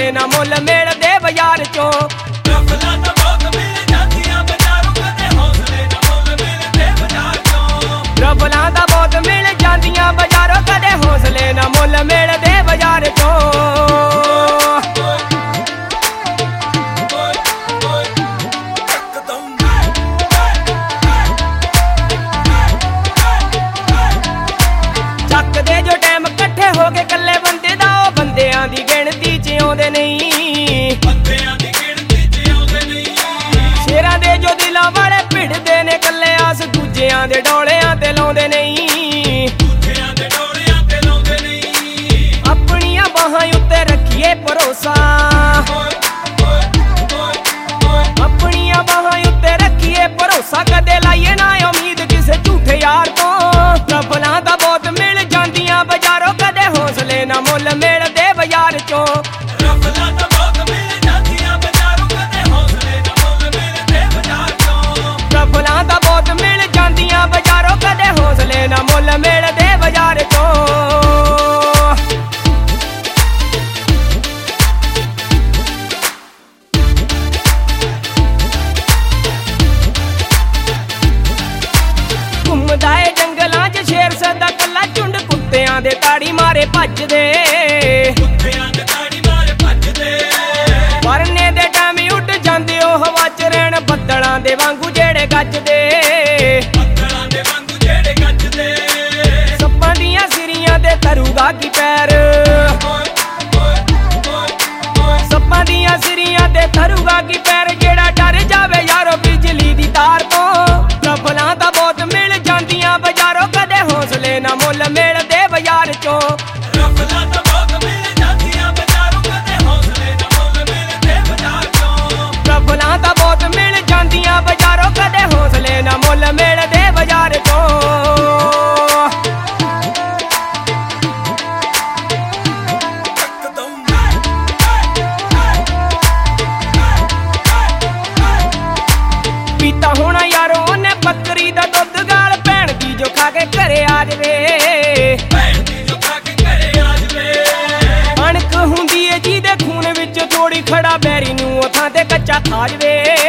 ਹੌਸਲੇ ਨਾ ਮੁੱਲ ਮਿਲਦੇ ਬਾਜ਼ਾਰ ਚੋਂ। ਰਫਲਾਂ ਤਾਂ ਬਹੁਤ ਮਿਲ ਜਾਂਦੀਆਂ ਬਾਜ਼ਾਰੋਂ, ਕਦੇ ਹੌਸਲੇ ਨਾ ਮੁੱਲ ਮਿਲਦੇ ਬਾਜ਼ਾਰ ਚੋਂ। ਰਫਲਾਂ ਤਾਂ ਬਹੁਤ ਮਿਲ ਜਾਂਦੀਆਂ ਬਾਜ਼ਾਰੋਂ, ਕਦੇ ਹੌਸਲੇ ਨਾ ਮੁੱਲ ਮਿਲਦੇ ਬਾਜ਼ਾਰ ਚੋਂ। ਚੱਕਦੇ ਜੋ ਟਾਈਮ ਇਕੱਠੇ ਹੋ ਕੇ ਕੱਲੇ ਬੰਦੇ ਦਾ, ਉਹ ਬੰਦਿਆਂ ਦੀ ਗਿਣਤੀ 'ਚ ਆਉਂਦੇ ਨਹੀਂ, ਬੰਦਿਆਂ ਦੀ ਗਿਣਤੀ 'ਚ ਆਉਂਦੇ ਨਹੀਂ। ਸ਼ੇਰਾਂ ਦੇ ਜੋ ਦਿਲਾਂ ਵਾਲੇ ਭਿੜਦੇ ਨੇ ਕੱਲੇ, ਆਸ ਦੂਜਿਆਂ ਦੇ ਡੋਲਿਆਂ ਤੇ ਲਾਉਂਦੇ ਨਹੀਂ, ਦੂਜਿਆਂ ਦੇ ਡੋਲਿਆਂ ਤੇ ਲਾਉਂਦੇ ਨਹੀਂ। ਆਪਣੀਆਂ ਬਾਹਾਂ ਉੱਤੇ ਰੱਖੀਏ ਭਰੋਸਾ, ਆਪਣੀਆਂ ਬਾਹਾਂ ਉੱਤੇ ਰੱਖੀਏ ਭਰੋਸਾ, ਕਦੇ ਲਾਈਏ ਨਾ ਉਮੀਦ ਕਿਸੇ ਝੂਠੇ ਯਾਰ ਤੋਂ। ਰਫਲਾਂ ਤਾਂ ਬਹੁਤ ਮਿਲ ਜਾਂਦੀਆਂ ਬਾਜ਼ਾਰੋਂ, ਕਦੇ ਹੌਸਲੇ ਨਾ ਮੁੱਲ ਮਿਲਦੇ ਬਾਜ਼ਾਰ ਚੋਂ। ਰਫਲਾਂ ਤਾਂ ਬਹੁਤ ਮਿਲ ਜਾਂਦੀਆਂ ਬਾਜ਼ਾਰੋਂ, ਕਦੇ ਹੌਸਲੇ ਨਾ ਮੁੱਲ ਮਿਲਦੇ ਬਾਜ਼ਾਰ ਚੋਂ। ਰਫਲਾਂ ਤਾਂ ਬਹੁਤ ਮਿਲ ਜਾਂਦੀਆਂ ਬਾਜ਼ਾਰੋਂ, ਕਦੇ ਹੌਸਲੇ ਨਾ ਮੁੱਲ ਮਿਲਦੇ ਬਾਜ਼ਾਰ ਚੋਂ। ਘੁੰਮਦਾ ਏ ਜੰਗਲਾਂ 'ਚ ਸ਼ੇਰ ਸਦਾ ਕੱਲਾ, ਝੁੰਡ ਕੁੱਤਿਆਂ ਦੇ ਤਾੜੀ ਮਾਰੇ ਭੱਜਦੇ, ਕੁੱਤਿਆਂ ਦੇ ਤਾੜੀ ਮਾਰੇ ਭੱਜਦੇ। ਪਰਨੇ ਦੇ ਟਾਈਮ ਉੱਡ ਜਾਂਦੇ ਉਹ ਹਵਾ 'ਚ, ਰਹਿਣ ਬੱਦਲਾਂ ਦੇ ਵਾਂਗੂ ਜਿਹੜੇ ਗੱਜਦੇ, ਬੱਦਲਾਂ ਦੇ ਵਾਂਗੂ ਜਿਹੜੇ ਗੱਜਦੇ। ਸੱਪਾਂ ਦੀਆਂ ਸਿਰੀਆਂ ਤੇ ਤਰੂਗਾ ਕੀ ਪੈਰ, ਸੱਪਾਂ ਦੀਆਂ ਸਿਰੀਆਂ ਤੇ ਤਰੂਗਾ ਕੀ ਪੈਰ, ਜਿਹੜਾ ਡਰ ਜਾਵੇ ਯਾਰੋ ਬਿਜਲੀ ਦੀ ਤਾਰ ਤੋਂ। ਰਫਲਾਂ ਤਾਂ ਬਹੁਤ ਮਿਲ ਜਾਂਦੀਆਂ ਬਾਜ਼ਾਰੋਂ, ਕਦੇ ਹੌਸਲੇ ਨਾ ਮੁੱਲ ਮਿਲਦੇ ਬਾਜ਼ਾਰ ਚੋਂ। ਰਫਲਾਂ ਤਾਂ ਬਹੁਤ ਮਿਲ ਜਾਂਦੀਆਂ ਬਾਜ਼ਾਰੋਂ, ਕਦੇ ਹੌਸਲੇ ਨਾ ਮੁੱਲ ਮਿਲਦੇ ਬਾਜ਼ਾਰ ਚੋਂ। ਰਫਲਾਂ ਤਾਂ ਬਹੁਤ ਮਿਲ ਜਾਂਦੀਆਂ ਬਾਜ਼ਾਰੋਂ, ਕਦੇ ਹੌਸਲੇ ਨਾ ਮੁੱਲ ਮਿਲਦੇ ਬਾਜ਼ਾਰ ਚੋਂ। ਪੀਤਾ ਹੋਣਾ ਯਾਰੋ ਉਹਨੇ ਬੱਕਰੀ ਦਾ ਦੁੱਧ, ਗਾਲ ਭੈਣ ਦੀ ਜੋ ਖਾ ਕੇ ਘਰੇ ਆ ਜਵੇ, ਭੈਣ ਦੀ ਜੋ ਖਾ ਕੇ ਘਰੇ ਆ ਜਵੇ। ਅਣਖ ਹੁੰਦੀ ਏ ਜਿਹਦੇ ਖੂਨ ਵਿੱਚ ਥੋੜੀ, ਖੜਾ ਬੈਰੀ ਨੂੰ ਉਥਾਂ ਤੇ ਕੱਚਾ ਖਾ ਜਵੇ।